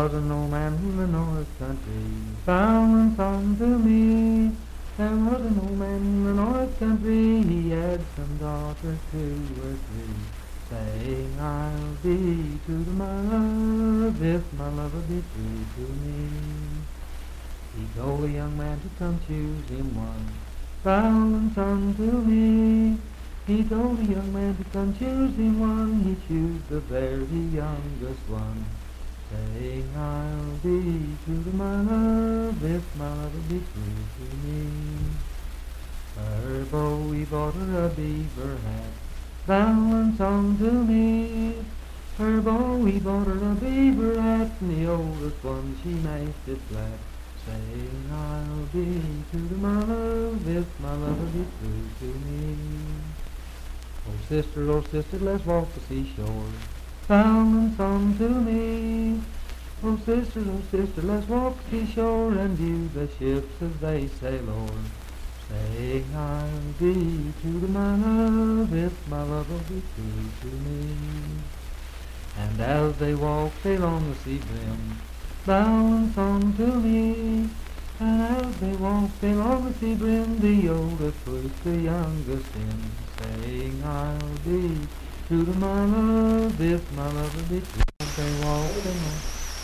was an old man from the north country, bowing song to me. There was an old man from the north country, he had some daughters, 2 or 3, saying, I'll be true to my love, if my love will be true to me. He told the young man to come choose him one, bowing song to me. He told the young man to come choose him one, he chose the very youngest one, saying, I'll be true to my love, if my love will be true to me. Her beau, he bought her a beaver hat, bowing song to me. Her beau, he bought her a beaver hat, and the oldest one she knifed it flat, saying, I'll be true to my love, if my love will be true to me. Oh sister, let's walk the seashore, bowing song to me. Oh sister, let's walk the seashore, and view the ships as they sail o'er, saying, I'll be true to my love, if my love will be true to me. And as they walked along the sea brim, bowing song to me. And as they walked along the sea brim, the oldest pushed the youngest in, saying, I'll be true to my love, if my love will be true. As they walked along,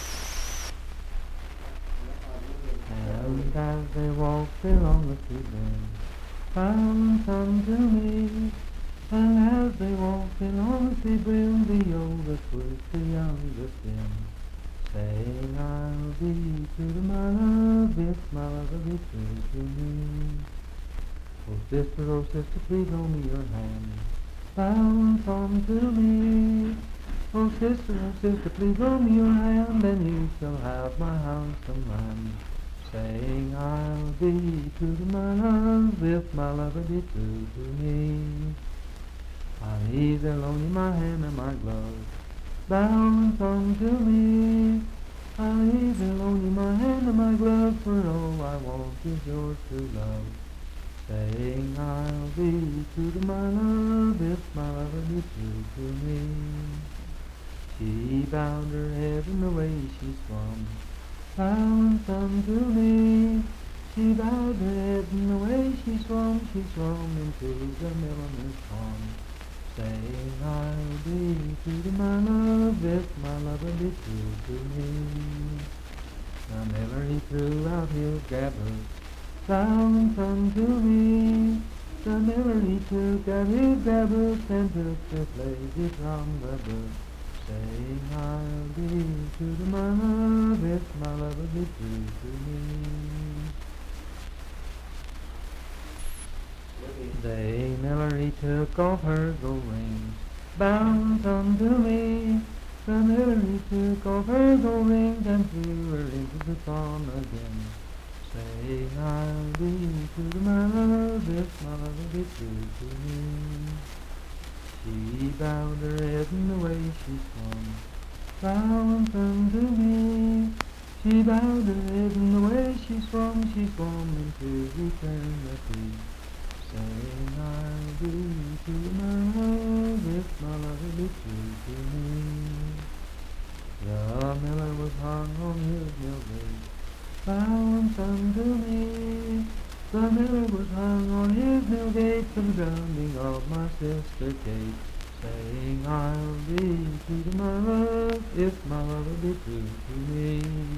and as they walked along the sea brim, bowing song to me. And as they walked along the sea brim, the oldest pushed the youngest in, saying, I'll be true to my love, if my love will be true to me. Oh sister, please hold me your hand, bowing song to me. Oh sister, please hold me your hand, and you shall have my handsome land, saying, I'll be true to my love, if my love will be true to me. I'll either loan you my hand or my glove, bowing song to me. I'll either loan you my hand or my glove, for all I want is yours to love, saying, I'll be true to my love, if my love will be true to me. She bowed her head in the way she swum, bowing song to me. She bowed her head in the way she swum into the milliner's pond, saying, I'll be true to my love, if my love will be true to me. The miller he threw out his gabbard, bowing song to me. The miller he took out his gabbard, and took the places from the book, saying, I'll be true to my love, if my love will be true to me. The miller he took off her gold rings, bowing song to me. The miller he took off her gold rings, and threw her into the pond again, saying, I'll be true to my love, if my love will be true to me. She bowed her head in the way she swum, bowing song to me. She bowed her head in the way she swum into eternity, saying, I'll be true to my love, if my love will be true to me. The miller was hung on his mill gate, bowing song to me. The miller was hung on his mill gate for the drowning of my sister Kate, saying, I'll be true to my love, if my love will be true to me.